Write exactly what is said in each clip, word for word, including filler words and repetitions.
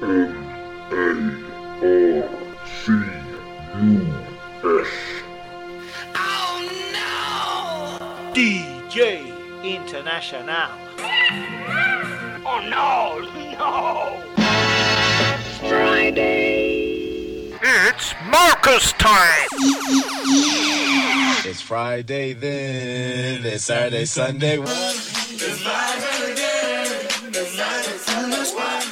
D J International. Oh no, no! It's Friday. It's Marcus time. It's Friday then. It's Saturday, Sunday. It's live again. It's live, Sunday.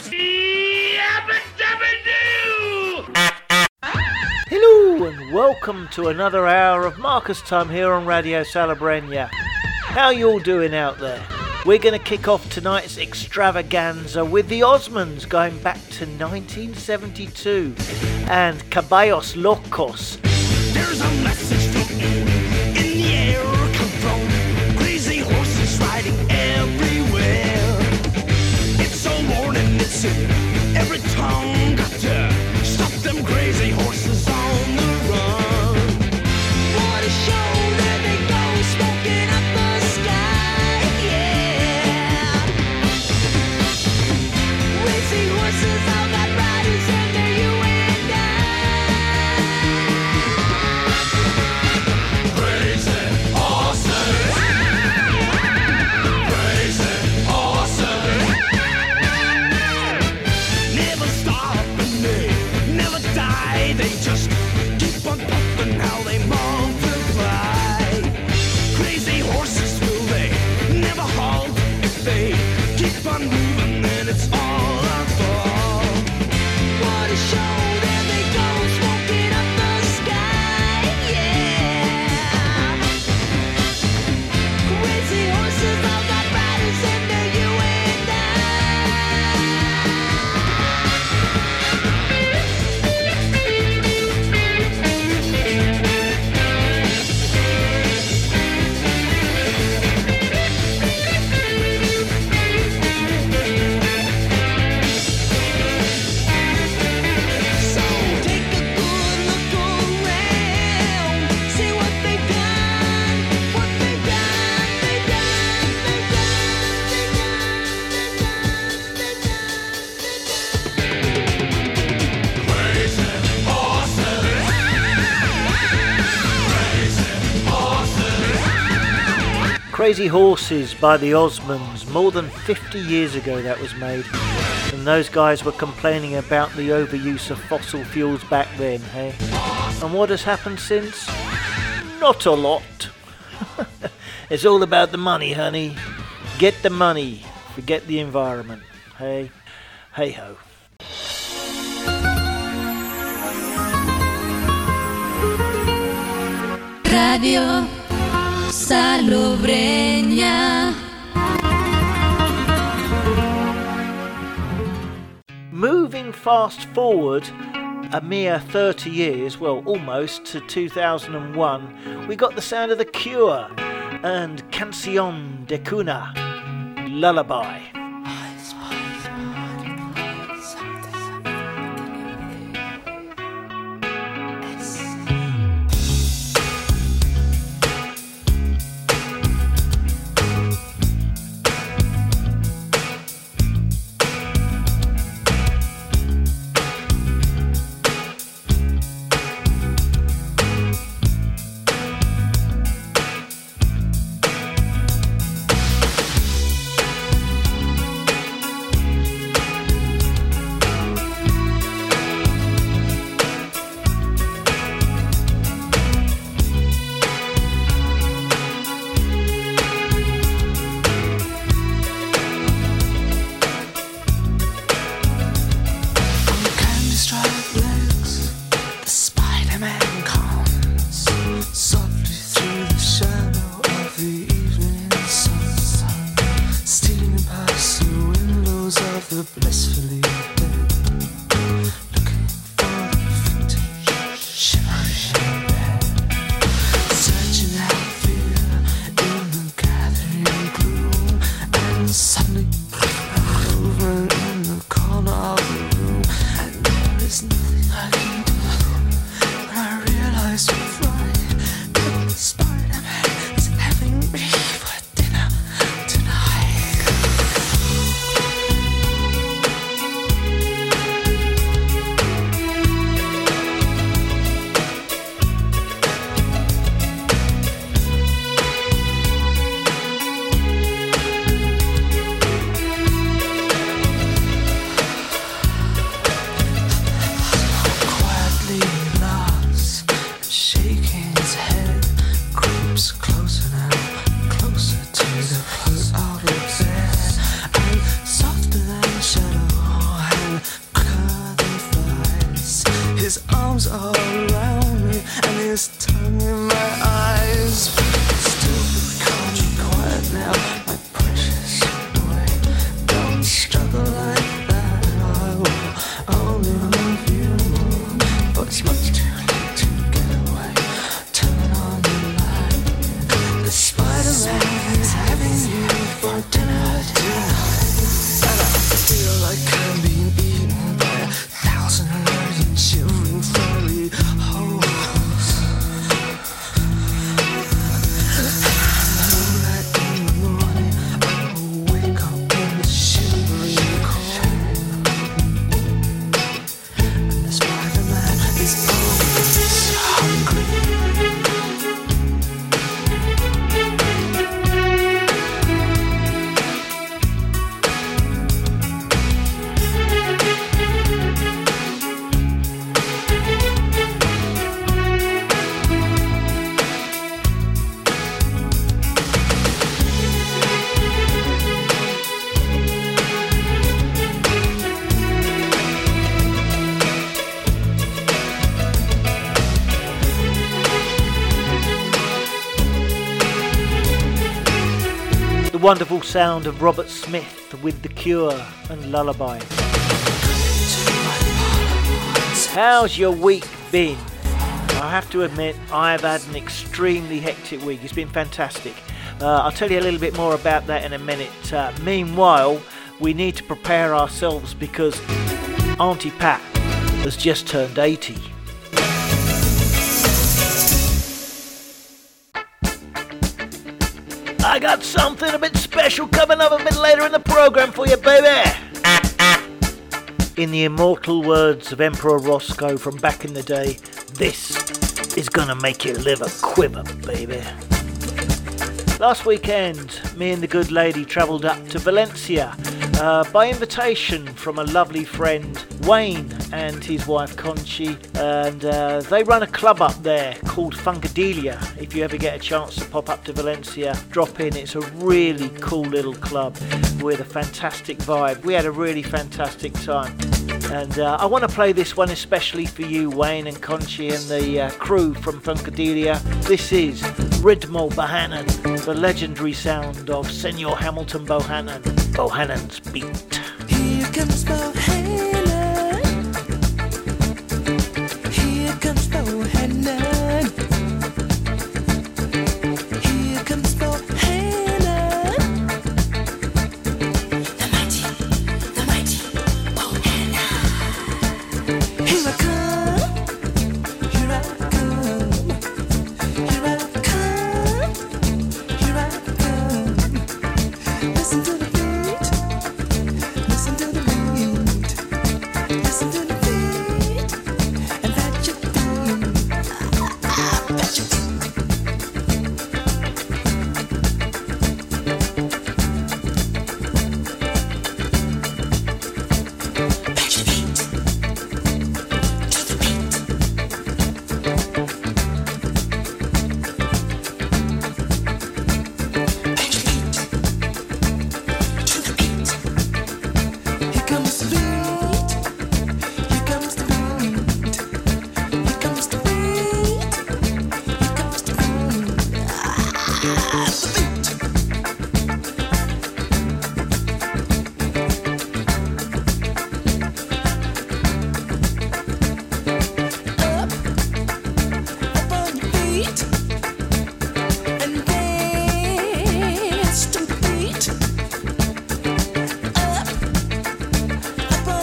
Hello and welcome to another hour of Marcus Time here on Radio Salabreña. How you all doing out there? We're going to kick off tonight's extravaganza with the Osmonds going back to nineteen seventy-two and Caballos Locos. There's a message floating in the air, come from crazy horses riding everywhere. It's so worn and it's in every tongue. Got to stop them crazy horses on the run. What a show, there they go, smoking up the sky, yeah. Crazy horses, all got riders, and they're you and I. Crazy horses. Crazy horses. Never stop and they never die. They just keep on pumping how they multiply. Crazy horses, will they never halt? If they keep on moving, then it's all our fault. What a show, there they go, smoking up the sky, yeah. Crazy horses, all got riders, and they're you and So take a good look around, see what they've done, what they've done, they've done, they've done, they've done, they've done, they've done. Crazy horses. Crazy horses. Crazy Horses by the Osmonds. More than fifty years ago that was made. And those guys were complaining about the overuse of fossil fuels back then, hey? And what has happened since? Not a lot. It's all about the money, honey. Get the money. Forget the environment. Hey? Hey ho. Radio Salobreña. Moving fast forward a mere thirty years, well almost, to two thousand one, we got the sound of The Cure and Canción de Cuna, Lullaby. arms all around me and his tongue in my eyes. Still, can't you quiet now, my precious boy? Don't struggle like that. I will only love you more, but it's much too late to get away. Turn on the light. The Spider-Man is having you for dinner tonight, and I feel like I'm being eaten by a thousand million shivering furry holes. Right in the morning, I will wake up in the shivering cold, and the Spider-Man is always hungry. The wonderful sound of Robert Smith with The Cure and Lullaby. How's your week been? I have to admit, I've had an extremely hectic week. It's been fantastic. Uh, I'll tell you a little bit more about that in a minute. Uh, meanwhile, we need to prepare ourselves because Auntie Pat has just turned eighty. I got something a bit special coming up a bit later in the program for you, baby. In the immortal words of Emperor Roscoe from back in the day, this is gonna make your liver quiver, baby. Last weekend, me and the good lady travelled up to Valencia uh, by invitation from a lovely friend, Wayne, and his wife Conchi, and uh, they run a club up there called Funkadelia. If you ever get a chance to pop up to Valencia, drop in. It's a really cool little club with a fantastic vibe. We had a really fantastic time, and uh, I want to play this one especially for you, Wayne and Conchi and the uh, crew from Funkadelia. This is Ritmo Bohannon, the legendary sound of Senor Hamilton Bohannon, Bohannon's beat. Here comes Bohannon. Here comes Bohannon. Here comes Bohannon. The mighty, the mighty Bohannon. Here I come. Here I come. Here I come. Here I come. Listen to the beat. Listen to the beat. Listen to the beat. And that you do. I bet you do. Bet you beat. To the beat. Bet you beat. To the beat. Here comes the beat. Here comes the beat. Here comes the beat. Here comes the beat. Ah, the beat. Up, up on your feet, and dance to the beat. Up, up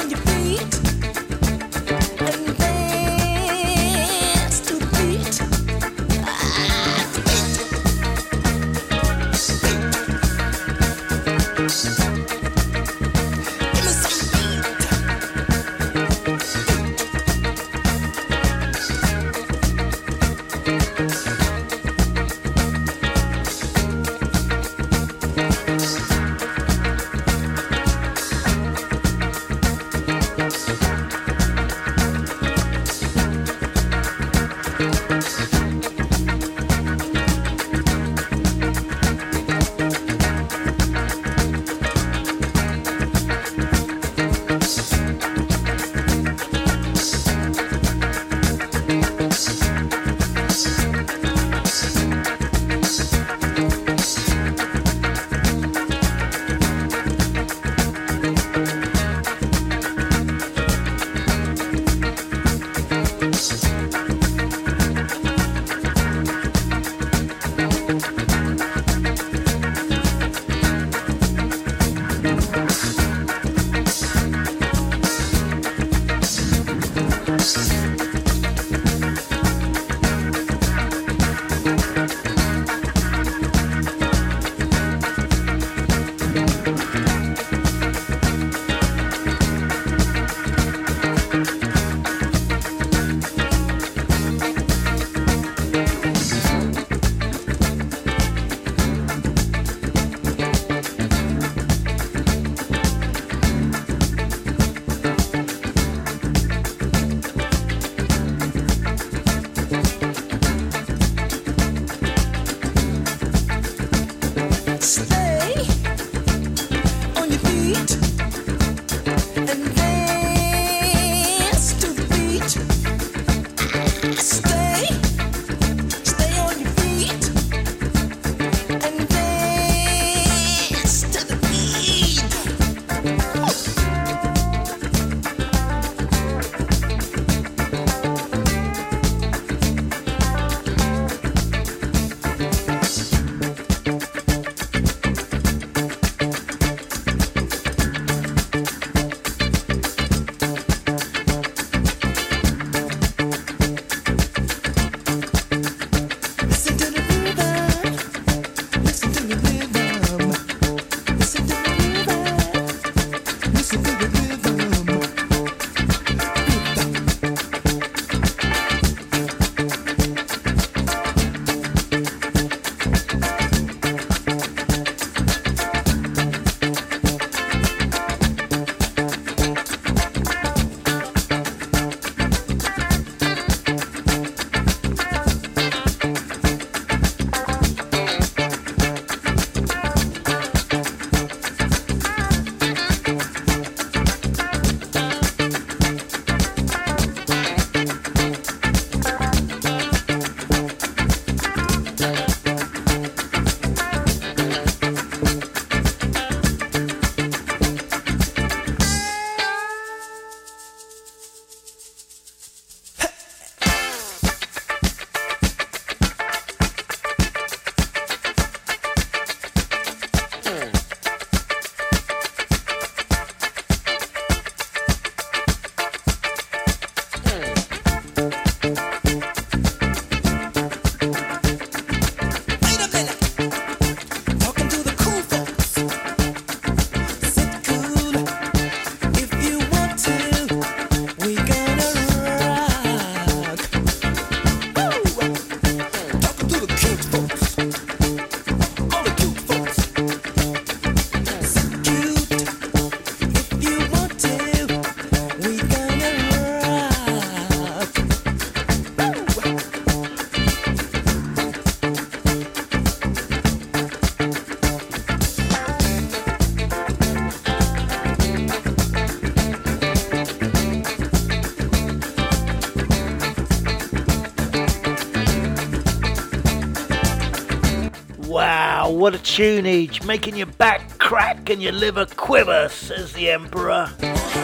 Wow, what a tunage, making your back crack and your liver quiver, says the Emperor.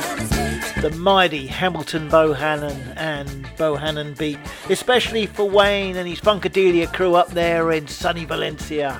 The mighty Hamilton Bohannon and Bohannon beat, especially for Wayne and his Funkadelia crew up there in sunny Valencia.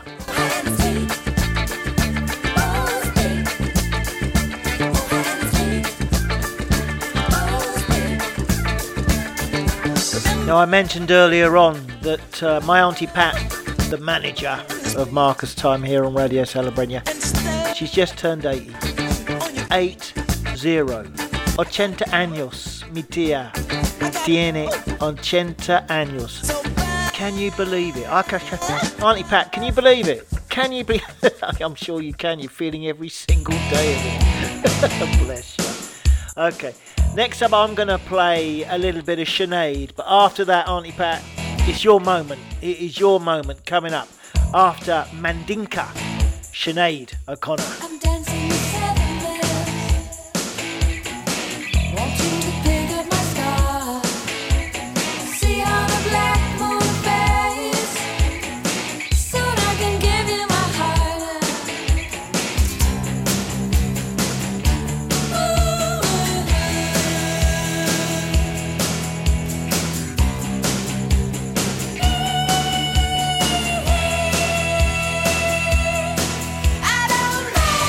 Now, I mentioned earlier on that uh, my Auntie Pat, the manager of Marcus Time here on Radio Salabreña, she's just turned eighty. Eight zero. ochenta años, mi tía. Tiene ochenta años. Can you believe it? I can, Auntie Pat, can you believe it? Can you believe it? I'm sure you can. You're feeling every single day of it. Bless you. Okay. Next up, I'm going to play a little bit of Sinead. But after that, Auntie Pat, it's your moment. It is your moment coming up after Mandinka, Sinead O'Connor. I'm dancing with seven bells, wanting to pick up my star, see how the black moon fades, soon I can give you my heart. I don't know.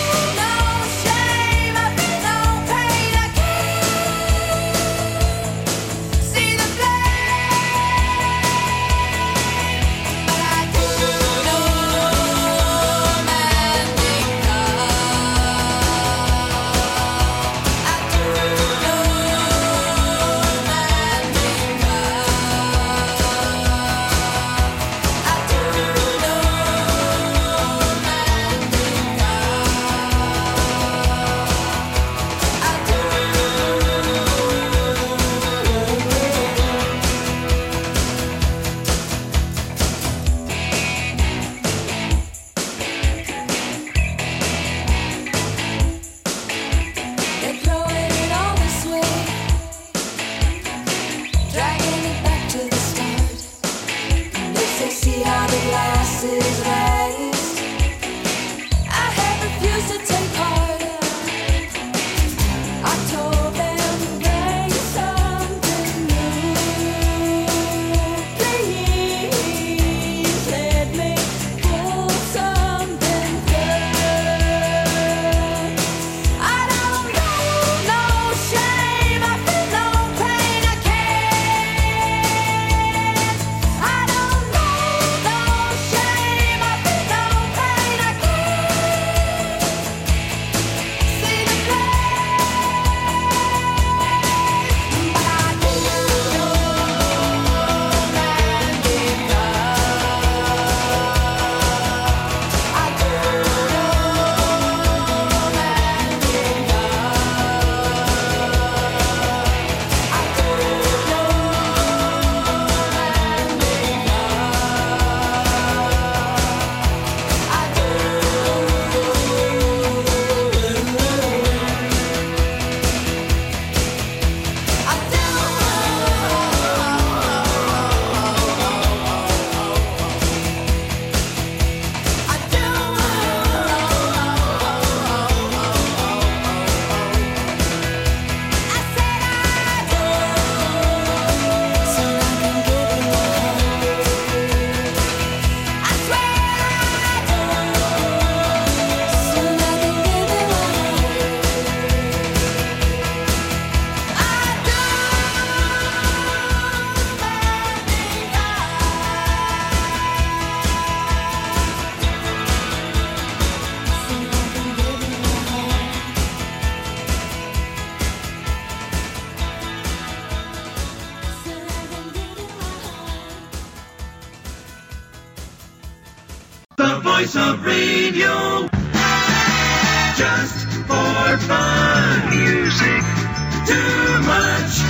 voice of radio. Just for fun. Music too much.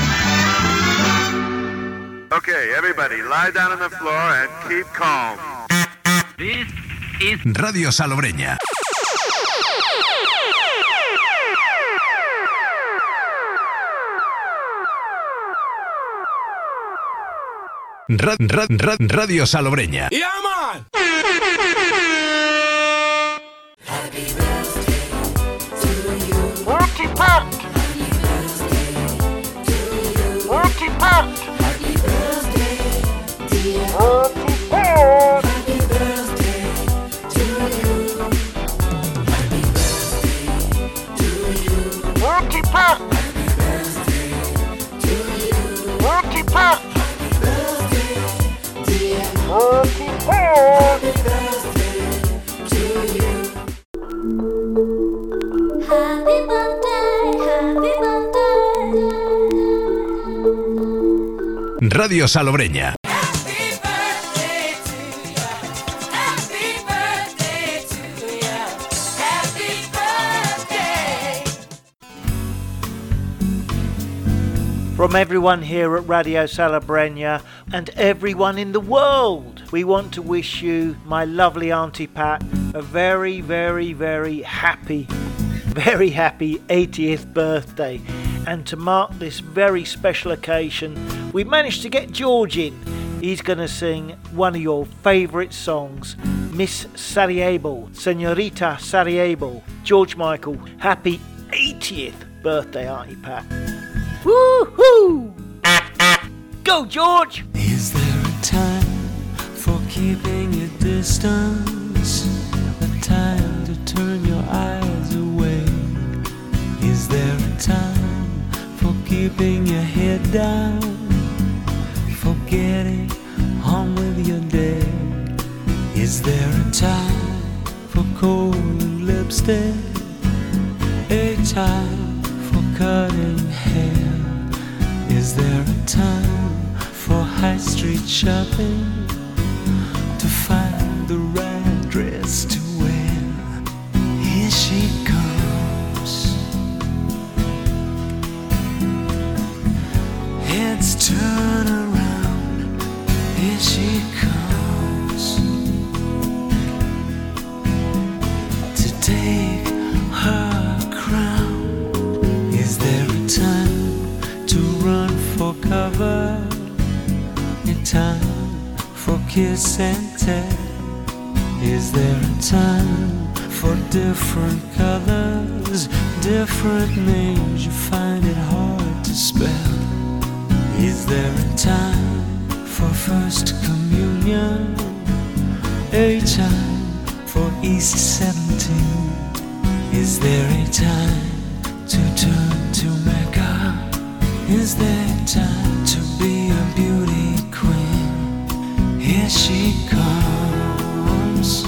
Okay, everybody, lie down on the floor and keep calm. This is Radio Salobreña. Ra- ra- ra- Radio Salobreña. Yeah, man! Walkie Park! Walkie Park! Walkie Park! Walkie Park! Walkie Park! Walkie Park! Happy birthday, happy birthday. Radio Salobreña. Happy birthday to you. Happy birthday to you. Happy birthday. From everyone here at Radio Salobreña and everyone in the world, we want to wish you, my lovely Auntie Pat, a very, very, very happy, very happy eightieth birthday. And to mark this very special occasion, we managed to get George in. He's going to sing one of your favourite songs, Miss Sarajevo, Senorita Sarajevo. George Michael, happy eightieth birthday, Auntie Pat. Woo-hoo! Go, George! Is there a time for keeping your distance? A time to turn your eyes away? Is there a time for keeping your head down? For getting on with your day? Is there a time for cold lipstick? A time for cutting hair? Is there a time for high street shopping? To find the right dress to wear? Here she comes. Heads turn around. Here she comes. To take her crown. Is there a time to run for cover? A time for kiss and tell? Is there a time for different colors, different names you find it hard to spell? Is there a time for first communion? A time for East seventeen? Is there a time to turn to Mecca? Is there time to be a beauty queen? Here she comes.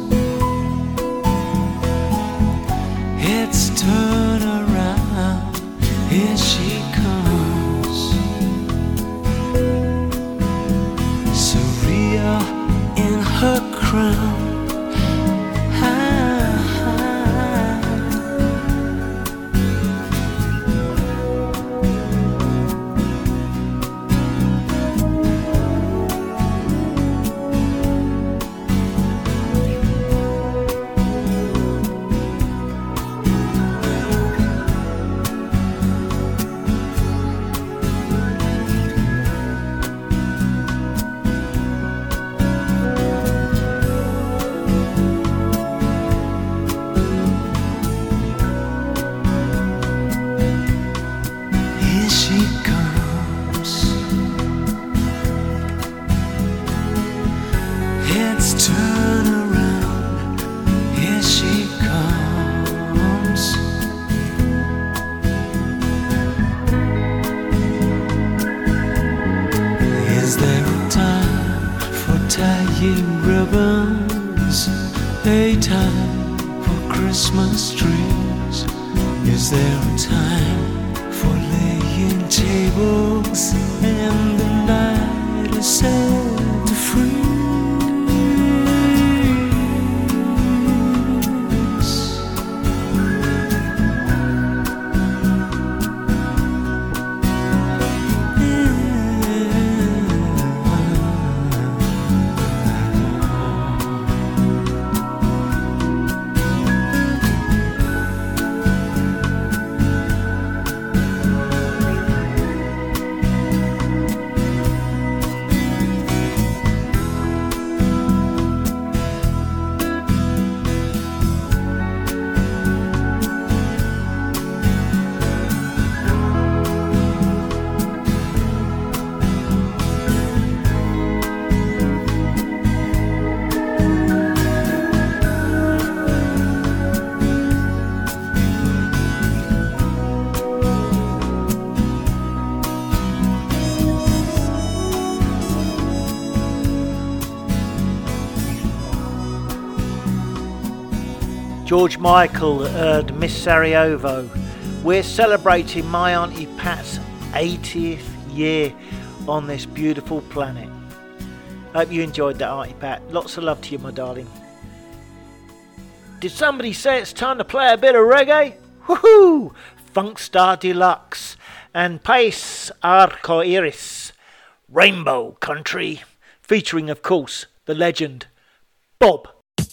Heads turn around. Here she comes. Surreal in her crown. A time for Christmas trees. Is there a time for laying tables? And the night is set to free. George Michael and Miss Sarajevo. We're celebrating my Auntie Pat's eightieth year on this beautiful planet. Hope you enjoyed that, Auntie Pat. Lots of love to you, my darling. Did somebody say it's time to play a bit of reggae? Woohoo! Funkstar Deluxe and Pace Arco Iris, Rainbow Country, featuring, of course, the legend Bob.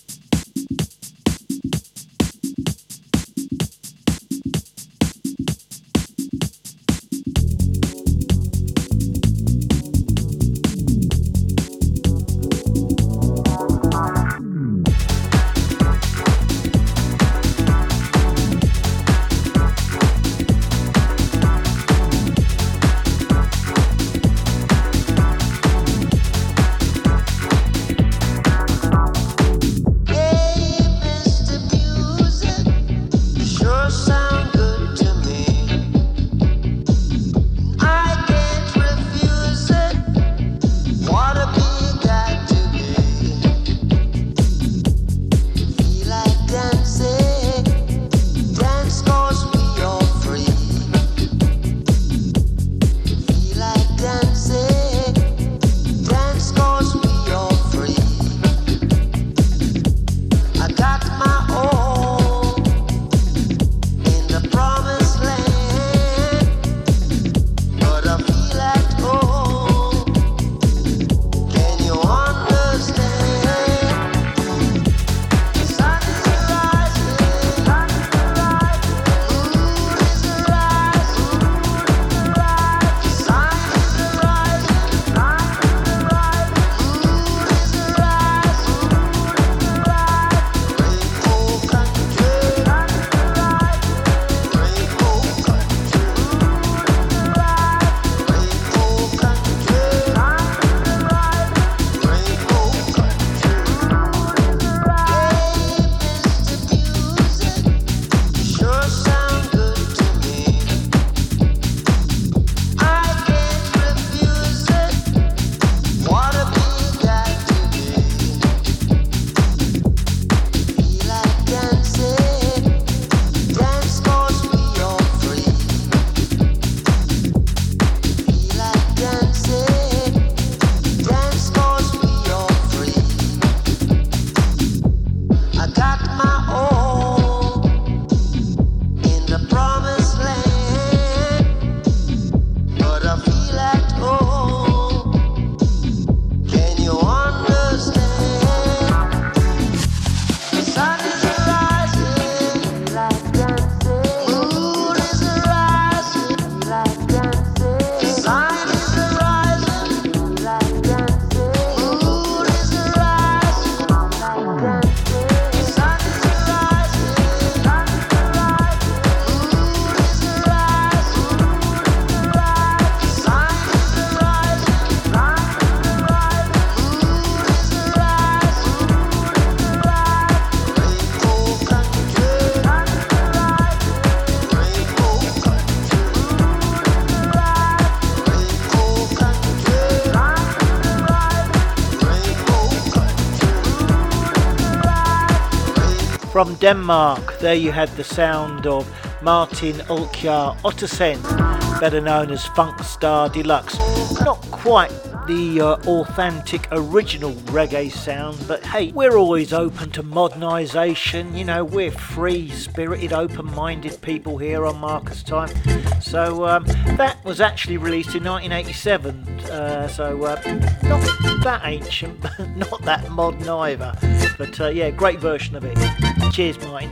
From Denmark, there you had the sound of Martin Olkjar Ottersen, better known as Funkstar Deluxe. Not quite the uh, authentic original reggae sound, but hey, we're always open to modernisation. You know, we're free-spirited, open-minded people here on Marcus Time. So um, that was actually released in nineteen eighty-seven, uh, so uh, not that ancient, but not that modern either. But uh, yeah, great version of it. Cheers, Martin.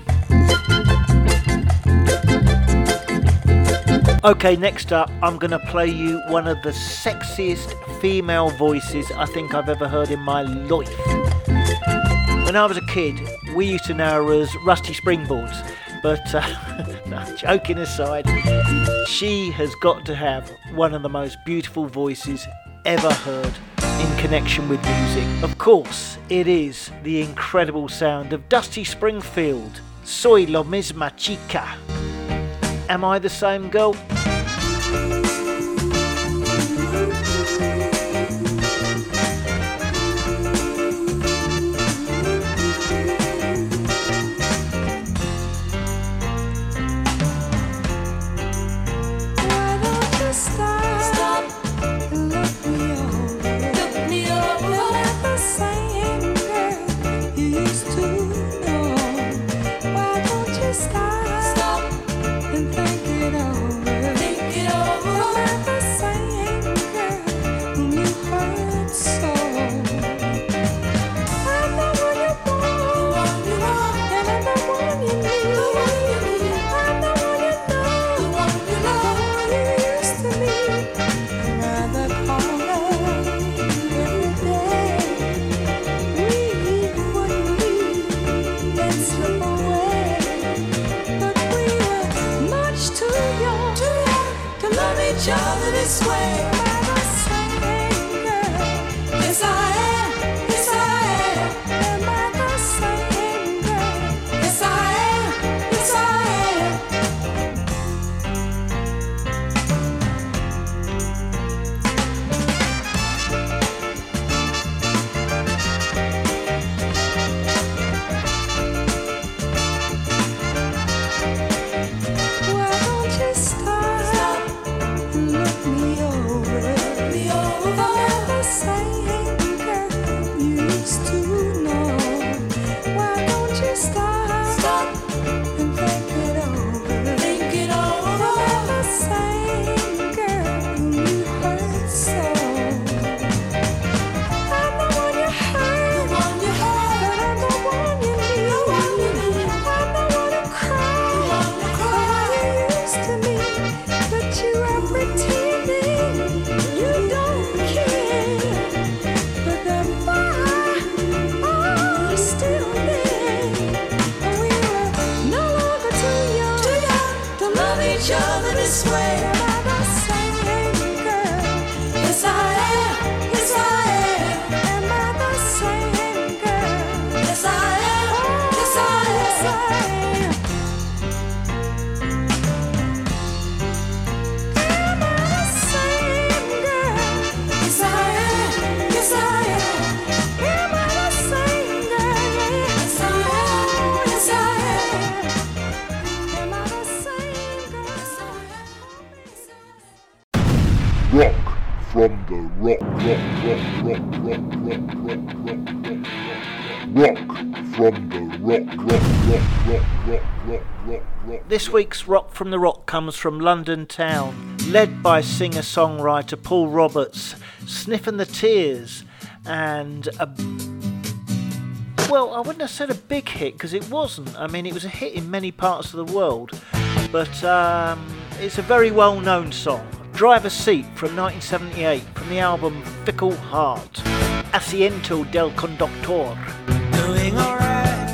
Okay, next up, I'm going to play you one of the sexiest female voices I think I've ever heard in my life. When I was a kid, we used to know her as Rusty Springboards, but uh, no, joking aside, she has got to have one of the most beautiful voices ever heard in connection with music. Of course, it is the incredible sound of Dusty Springfield. Soy lo misma chica. Am I the same girl? each other this way. Am I the same girl? Yes, I am. Yes, I am. Am I the same girl? Yes, I am. Yes, I am. Why don't you stop and look me over? Me over. I'm the same girl you used to know. Why don't you stop, stop and think it over? Think it over. I'm the same girl who you hurt so. I'm the one you hurt, the one you hurt, but I'm the one you need. The one you need. I'm the one who cried, the one who cried. You used to me, but you are pretending you don't care. But that fire, oh, still there. And we were no longer too young, too young to love each other this way. Am I the same girl? Yes, I am. Yes, I am. Am I the same girl? Yes, I am. Yes, I am. Yes, I am. Am I the same girl? Yes, I am. Yes, I am. Am I the same girl? Yes, I am. Yes, I am. Am I the same girl? Yes, I am. Yes, I am. Rock from the rock, rock, rock, rock, rock, rock, rock, rock, rock, rock from the rock, rock, rock, rock, rock, rock, rock, rock. This week's Rock from the Rock comes from London Town, led by singer-songwriter Paul Roberts, Sniffing the Tears, and a... Well, I wouldn't have said a big hit, because it wasn't. I mean, it was a hit in many parts of the world, but um, it's a very well-known song. Driver's Seat from nineteen seventy-eight, from the album Fickle Heart. Asiento del Conductor. Doing alright.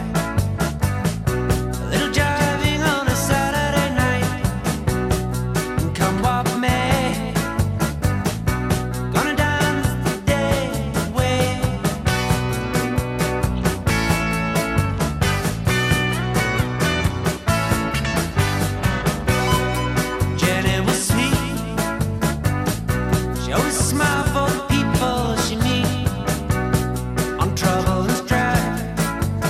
A little driving on a Saturday night. Come walk me. Gonna dance the day away. Jenny was sweet. She always smiled for the people she meet. On trouble and strife.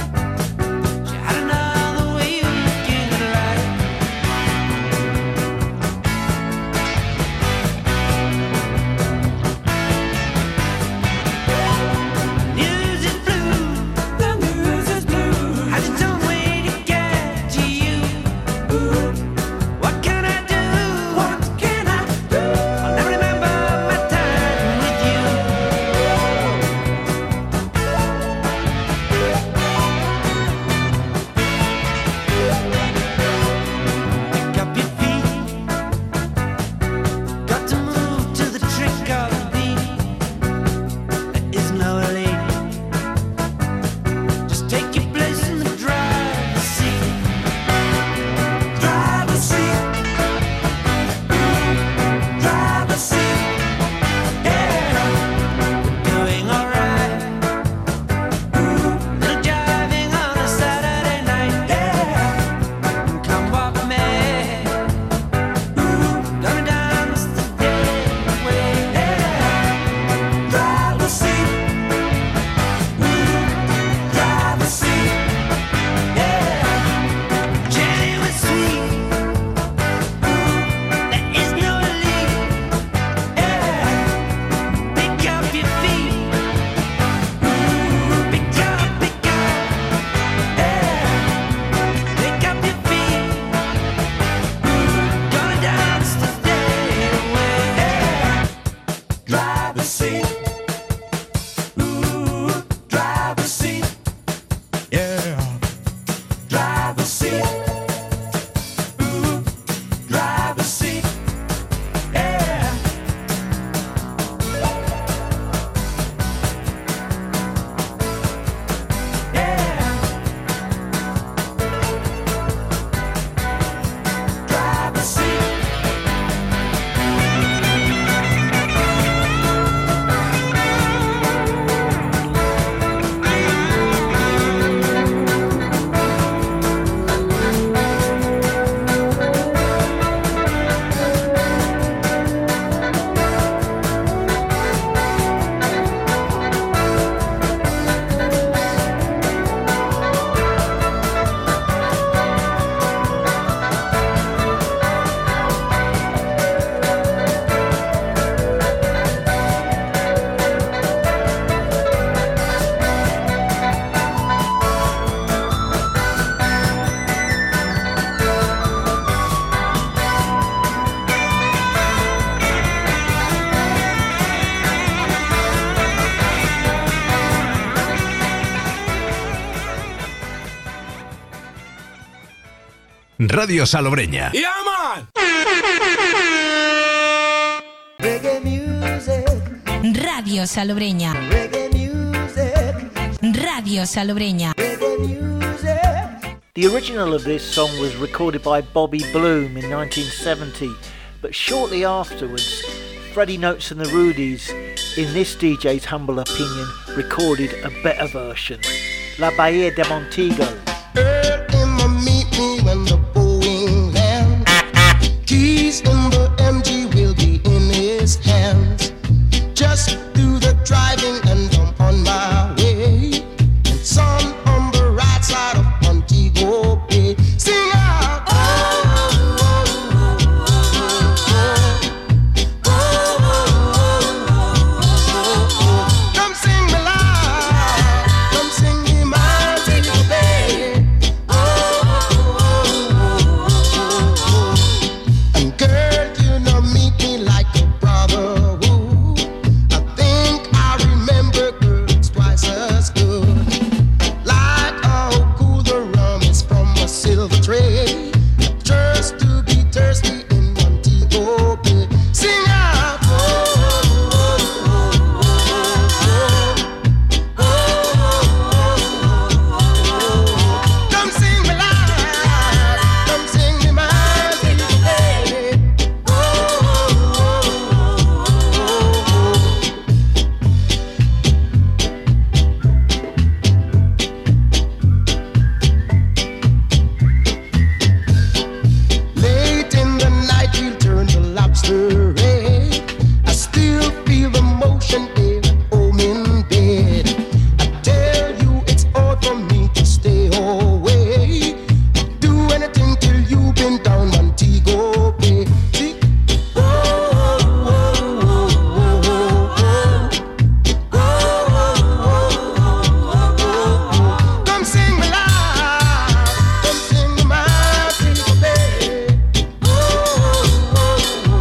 Radio Salobreña. Yeah, man. Reggae music. Radio Salobreña. Reggae music. Radio Salobreña. Reggae music. The original of this song was recorded by Bobby Bloom in nineteen seventy, but shortly afterwards, Freddie Notes and the Rudies, in this D J's humble opinion, recorded a better version, La Bahia de Montego. Girl, Emma, meet me when the Boeing lands. Keys in the M G will be in his hands. Just do the driving and I'm on my way. And sun on the right side of Montego Bay. Sing out. Oh, oh, oh, oh, oh, oh. Come sing me loud. Come sing me Montego Bay. And girl, you know, meet me like a brother. Ooh, I think I remember girls twice as good. Like how cool the rum is from a silver tray. Just to be thirsty in Montego Bay. Sing out. Oh, oh, oh, oh, oh, oh. Come sing me loud. Come sing me Montego Bay. Oh, oh, late in the night we'll turn the lobster red. I still feel the motion there at home in bed. I tell you it's hard for me to stay away. Do anything till you've been down Montego Bay. See? Oh, oh, oh, oh, oh, oh, oh, oh. Come sing me loud. Come sing me Montego Bay. Oh, oh, oh,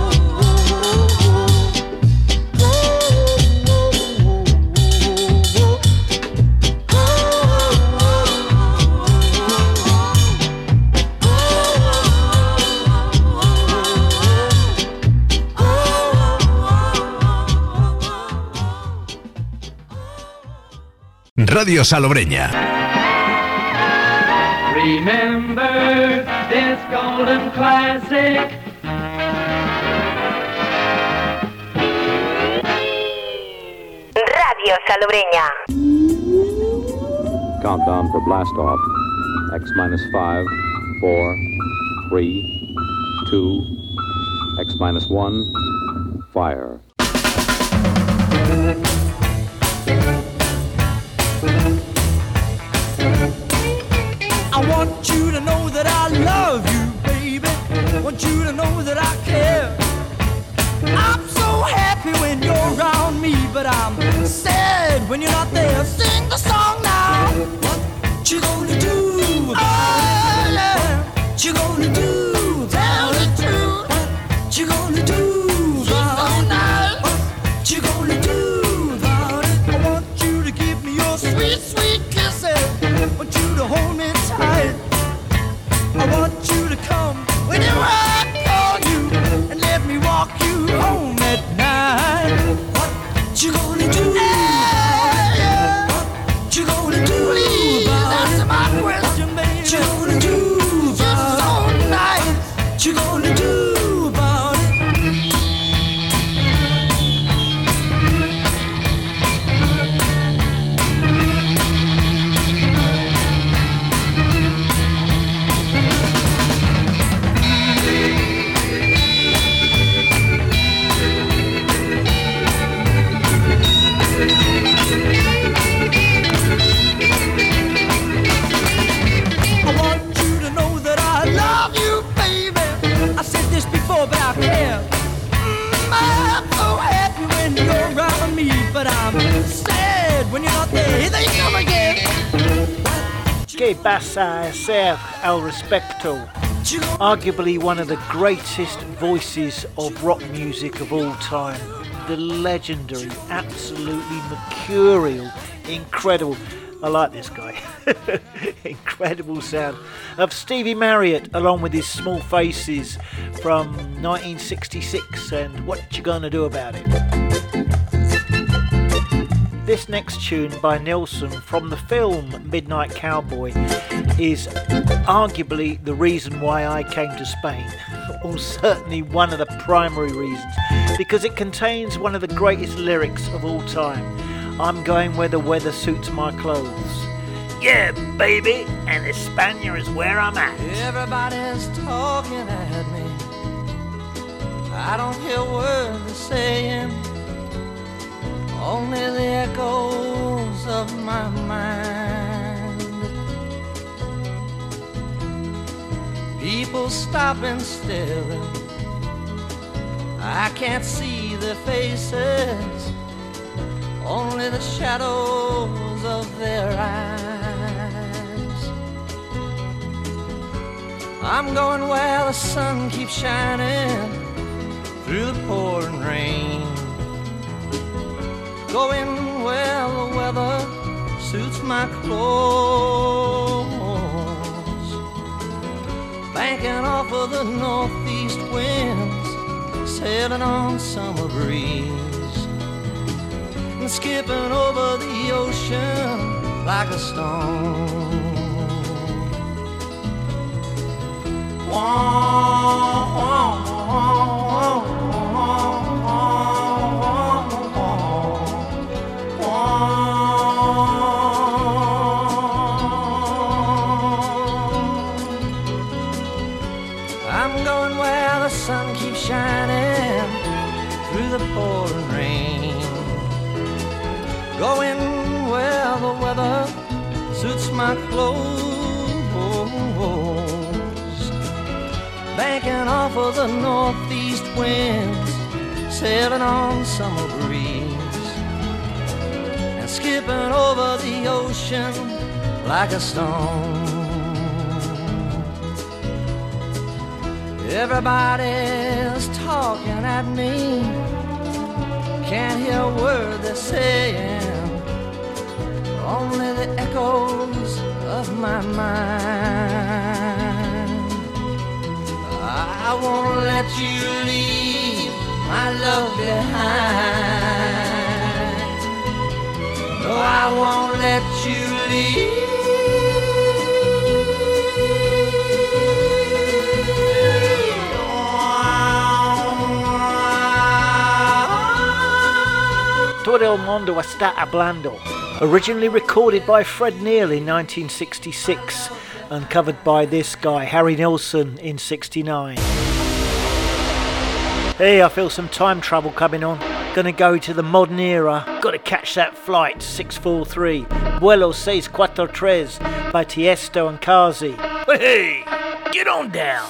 Radio Salobreña. Remember this golden classic. Radio Salobreña. Countdown for blast off. X minus five, four, three, two, X minus one, fire. I want you to know that I love you, baby. I want you to know that I care. I'm so happy when you're around me, but I'm sad when you're not there. Sing the song now. What you gonna do? Oh, yeah. What you gonna do? Tell the truth. What you gonna do? About it? What you gonna do about it? I want you to give me your sweet, sweet kisses. I want you to hold me tight. I want you to come when you I call you and let me walk you home at night. What you gonna do? Yeah, yeah. What you gonna do? Please answer my question, baby. What you gonna do? Just so nice. What you gonna do about it? I want you to know that I love you, baby. I said this before, but I care. Mm, I'm so happy when you're around me, but I'm sad when you're not there. Here they come again. Que pasa hacer al respecto? Arguably one of the greatest voices of rock music of all time. The legendary, absolutely mercurial, incredible, I like this guy. Incredible sound of Stevie Marriott along with his Small Faces from nineteen sixty-six and What You Gonna Do About It. This next tune by Nilsson from the film Midnight Cowboy is arguably the reason why I came to Spain, or certainly one of the primary reasons, because it contains one of the greatest lyrics of all time. I'm going where the weather suits my clothes. Yeah, baby, and España is where I'm at. Everybody's talking at me. I don't hear words they're saying, only the echoes of my mind. People stop and staring. I can't see their faces, only the shadows of their eyes. I'm going where the sun keeps shining through the pouring rain, going where the weather suits my clothes, banking off of the northeast winds, sailing on summer breeze, and skipping over the ocean like a stone. Wah, wah, wah, wah. I'm going where the sun keeps shining through the pouring rain, going where the weather suits my clothes, banking off of the northeast winds, sailing on summer breeze, and skipping over the ocean like a stone. Everybody's talking at me, can't hear a word they're saying, only the echoes of my mind. I won't let you leave my love behind. No, I won't let you leave. Todo el mundo está hablando, originally recorded by Fred Neil in nineteen sixty-six and covered by this guy Harry Nilsson in sixty-nine. Hey, I feel some time travel coming on. Gonna go to the modern era. Gotta catch that flight six four three Vuelo seis cuatro tres by Tiesto and Kazi. Hey, get on down.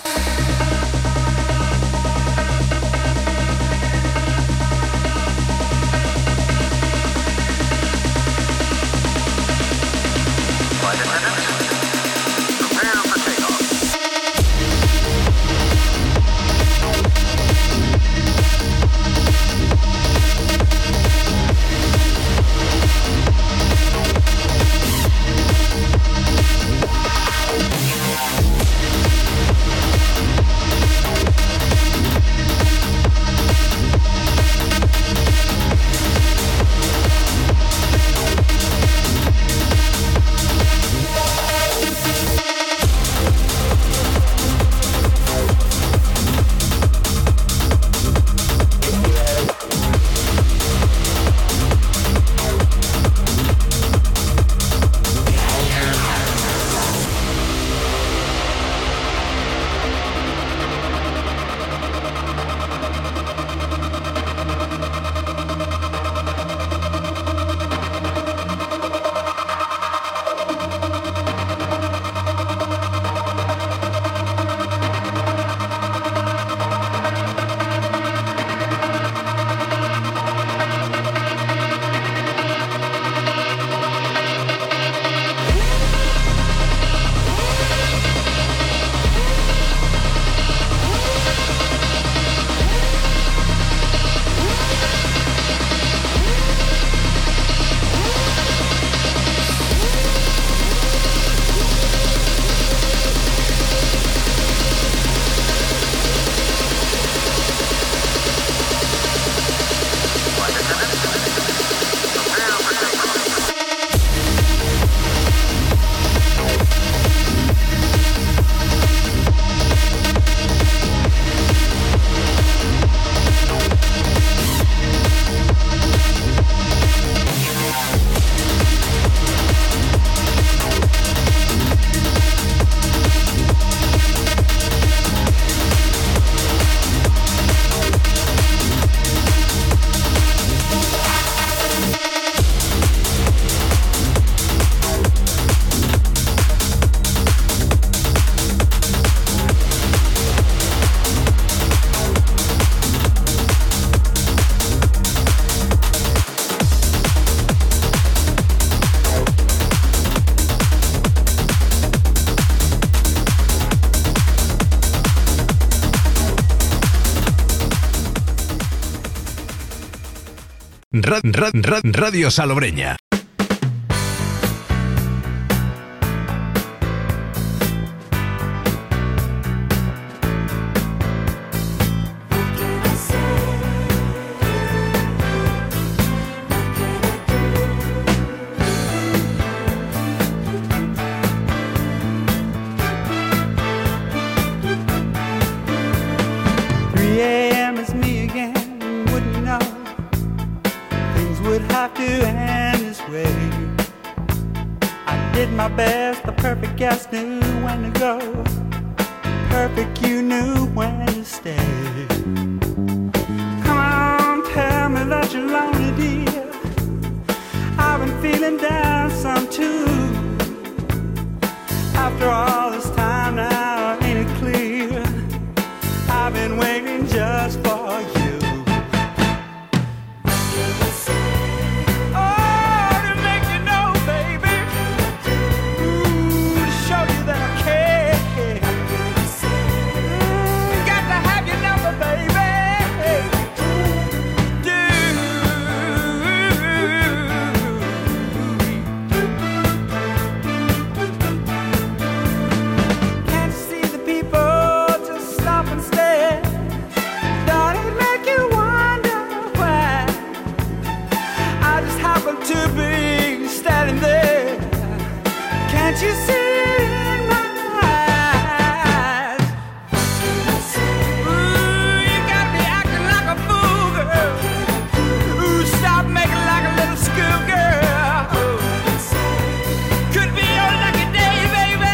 Ra- ra- ra- Radio Salobreña. three a.m. is me again, wouldn't know things would have to end this way. I did my best, the perfect guest knew when to go. Perfect, you knew when to stay. Come on, tell me that you're lonely, dear. I've been feeling down some too. After all this time now, ain't it clear? I've been waiting just for you. Oh, to make you know, baby. Ooh, to show you that I care. Mm, got to have your number, baby. Can't you see the people just stop and stare? Don't it make you wonder why I just happen to be standing there? Can't you see it in my eyes? Ooh, you gotta be acting like a fool, girl. Ooh, stop making like a little schoolgirl. Could be your lucky day, baby.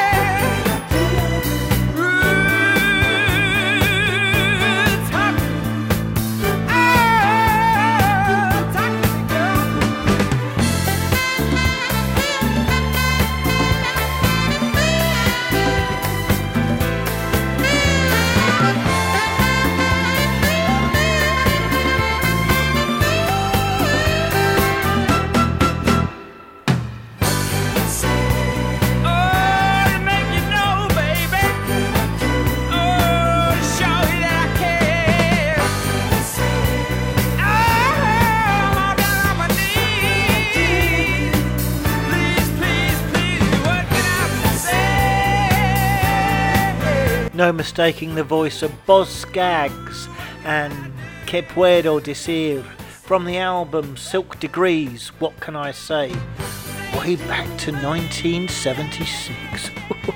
No mistaking the voice of Boz Scaggs and Que Puedo Decir from the album Silk Degrees, What Can I Say? Way back to nineteen seventy-six.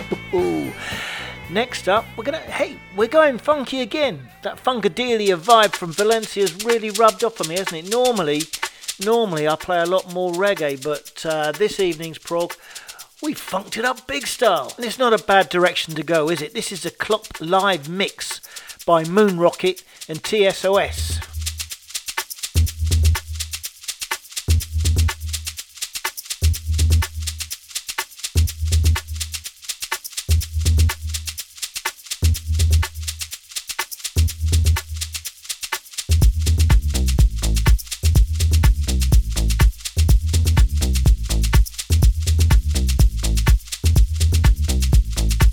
Next up, we're gonna hey, we're going funky again. That Funkadelia vibe from Valencia's really rubbed off on me, hasn't it? Normally, normally I play a lot more reggae, but uh, this evening's prog, we funked it up big style. And it's not a bad direction to go, is it? This is a Klopp live mix by Moon Rocket and T S O S.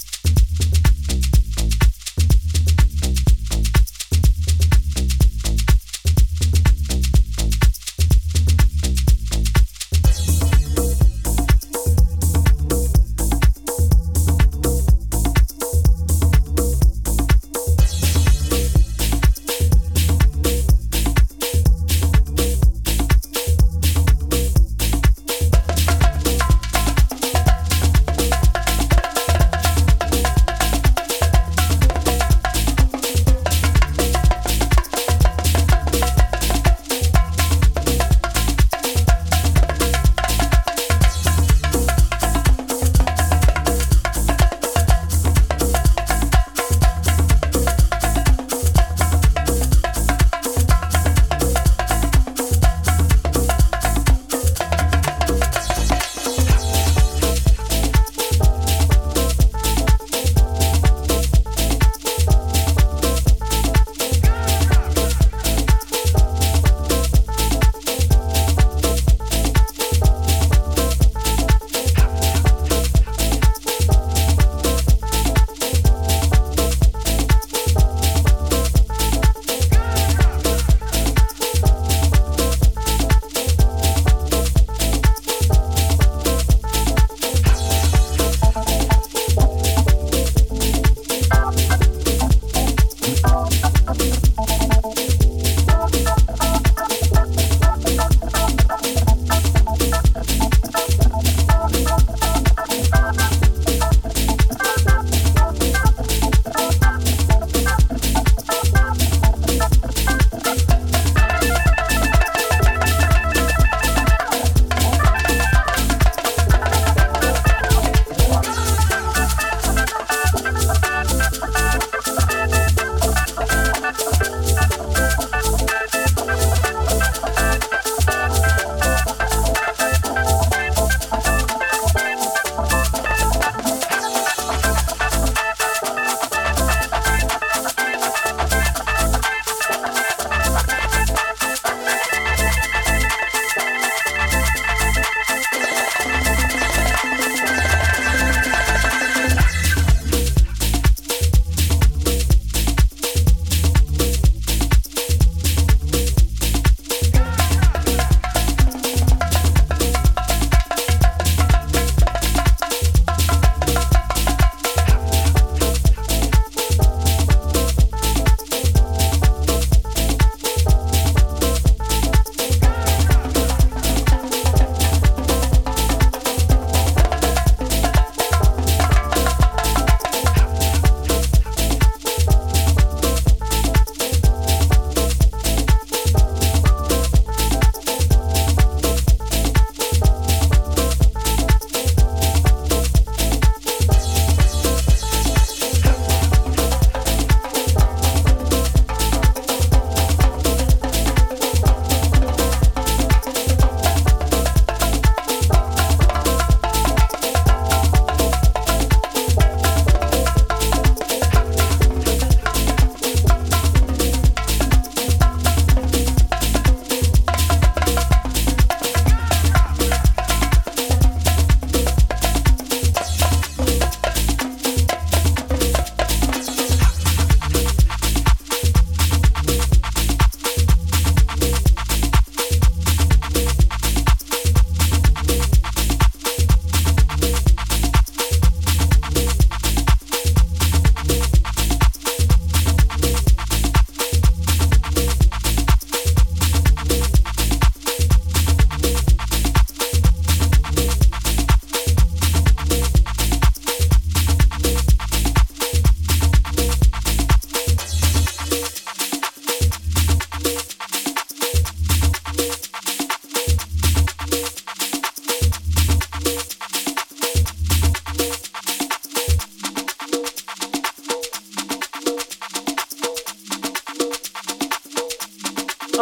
We'll be right back.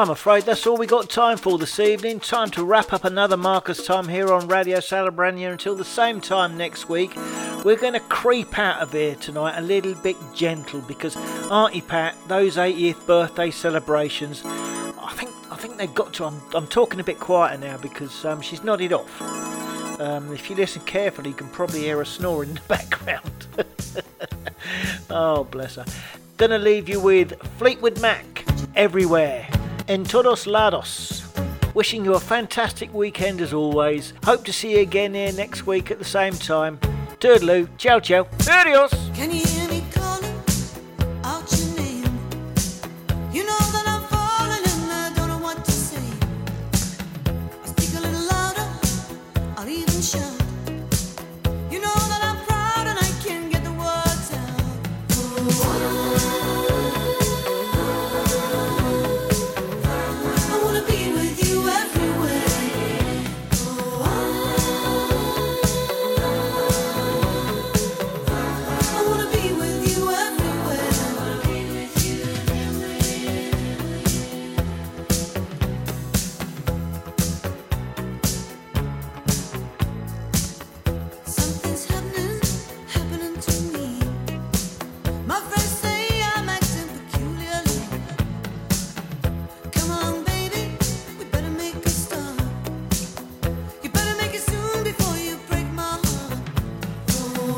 I'm afraid that's all we got time for this evening. Time to wrap up another Marcus Time here on Radio Salobreña. Until the same time next week, we're going to creep out of here tonight a little bit gentle, because Auntie Pat, those eightieth birthday celebrations, I think I think they've got to. I'm, I'm talking a bit quieter now because um, she's nodded off. Um, if you listen carefully, you can probably hear her snoring in the background. Oh, bless her. Gonna leave you with Fleetwood Mac, Everywhere, En Todos Lados. Wishing you a fantastic weekend as always. Hope to see you again here next week at the same time. Toodaloo, ciao ciao, adios. Can you hear me calling out your name? You know that I'm falling and I don't know what to say. I'll speak a little louder, I'll even shout. You know that I'm proud and I can't get the words out. Oh, I wanna be with you everywhere. Oh, I wanna be with you everywhere. Something's happening, happening to me. My friends say I'm acting peculiarly. Come on, baby, we better make a start. You better make it soon before you break my heart. Oh,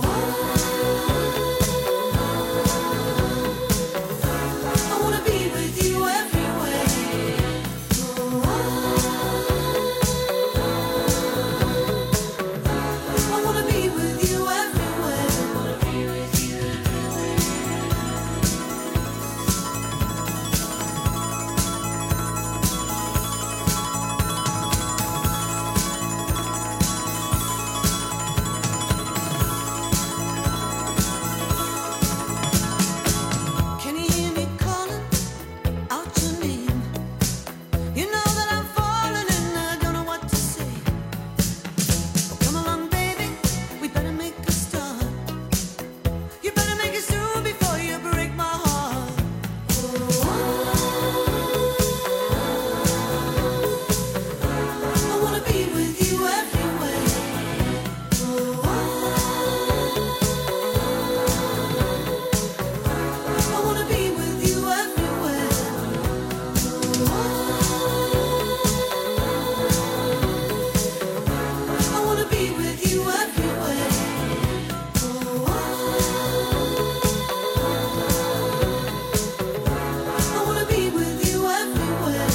I wanna be with you everywhere. Oh, I wanna be with you everywhere. Can you hear me calling out your name? You know that I'm falling and I don't know what to say. Come along, baby, we better make a start. You better make it soon before you break my heart. Oh, I wanna be with you everywhere. Oh, I wanna be with you everywhere. I wanna be with you everywhere. I wanna be with you everywhere.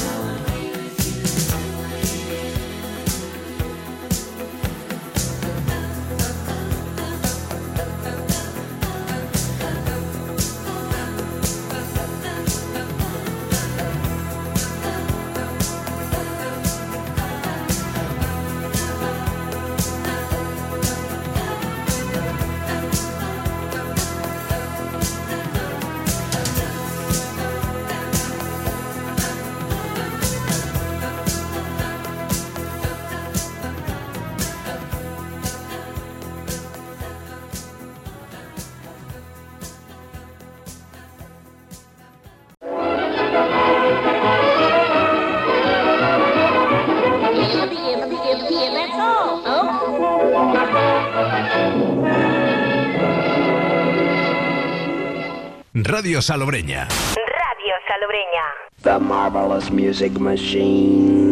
That's all, folks. Radio Salobreña. Radio Salobreña. The Marvelous Music Machine.